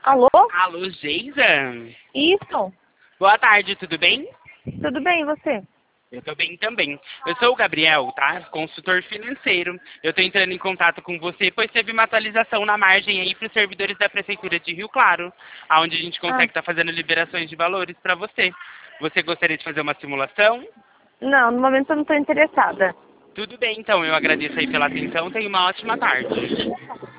Alô? Alô, Geisa? Isso. Boa tarde, tudo bem? Tudo bem, e você? Eu tô bem também. Eu sou o Gabriel, tá? Consultor financeiro. Eu tô entrando em contato com você, pois teve uma atualização na margem aí para os servidores da Prefeitura de Rio Claro, onde a gente Ah, consegue estar fazendo liberações de valores para você. Você gostaria de fazer uma simulação? não, no momento eu não estou interessada. Tudo bem, então. Eu agradeço aí pela atenção. Tenha uma ótima tarde.